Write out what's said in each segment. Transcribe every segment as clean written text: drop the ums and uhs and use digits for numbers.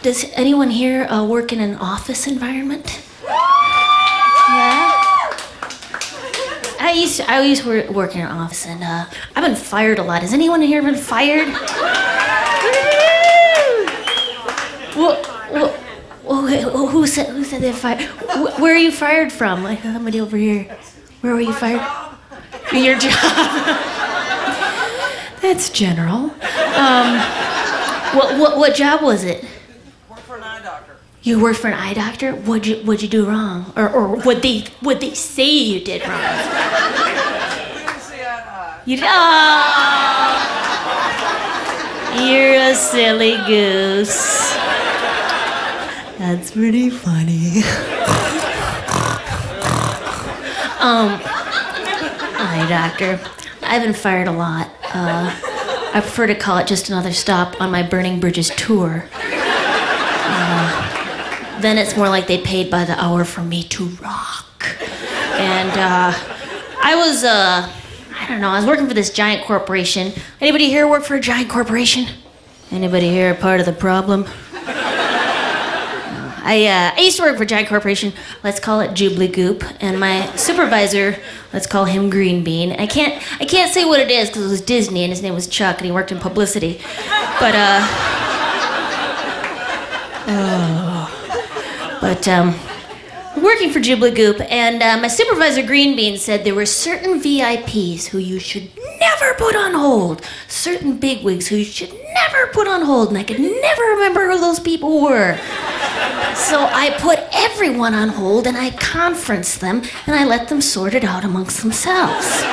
Does anyone here work in an office environment? Yeah. I used to work in an office, and I've been fired a lot. Has anyone here been fired? Well, who said they fired? Where are you fired from? Like somebody over here. Where were you fired? Your job. That's general. What job was it? Work for an eye doctor. You worked for an eye doctor? What'd you do wrong? Or what they say you did wrong? We didn't see eye to eye. You did. Oh, you're a silly goose. That's pretty funny. Eye doctor. I've been fired a lot. I prefer to call it just another stop on my Burning Bridges tour. Then it's more like they paid by the hour for me to rock. And I was working for this giant corporation. Anybody here work for a giant corporation? Anybody here part of the problem? I used to work for a giant corporation. Let's call it Jubilee Goop. And my supervisor, let's call him Green Bean. I can't say what it is because it was Disney and his name was Chuck and he worked in publicity. But working for Jubilee Goop, and my supervisor Green Bean said there were certain VIPs who you should never put on hold, certain bigwigs who you should never put on hold, and I could never remember who those people were. So I put everyone on hold, and I conferenced them, and I let them sort it out amongst themselves.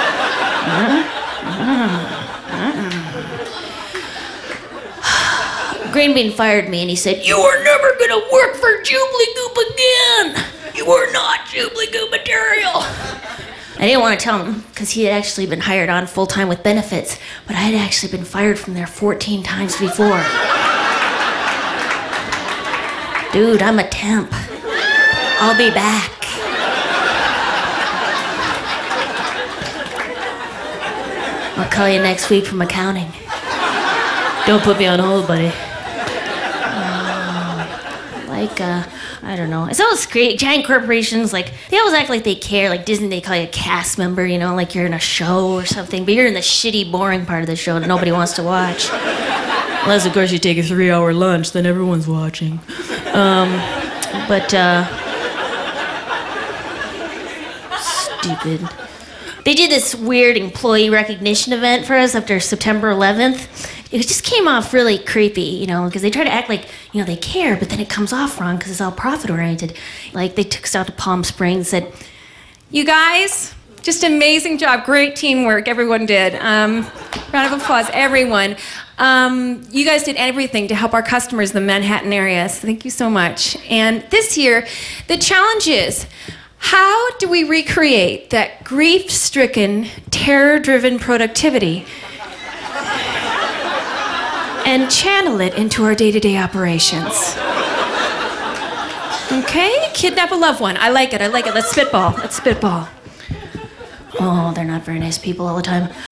Green Bean fired me, and he said, "You are never gonna work for Jubilee Goop again. You are not Jubilee Goop material." I didn't want to tell him, because he had actually been hired on full-time with benefits, but I had actually been fired from there 14 times before. Dude, I'm a temp. I'll be back. I'll call you next week from accounting. Don't put me on hold, buddy. I don't know. It's always great. Giant corporations, they always act like they care. Like Disney, they call you a cast member, like you're in a show or something. But you're in the shitty, boring part of the show that nobody wants to watch. Unless, of course, you take a 3-hour lunch, then everyone's watching. Stupid. They did this weird employee recognition event for us after September 11th. It just came off really creepy, because they try to act like, they care, but then it comes off wrong because it's all profit-oriented. Like, they took us out to Palm Springs, said, "You guys, just amazing job, great teamwork, everyone did. Round of applause, everyone. You guys did everything to help our customers in the Manhattan area, so thank you so much. And this year, the challenge is, how do we recreate that grief-stricken, terror-driven productivity and channel it into our day-to-day operations?" Okay? Kidnap a loved one. I like it. Let's spitball. "Oh, they're not very nice people all the time.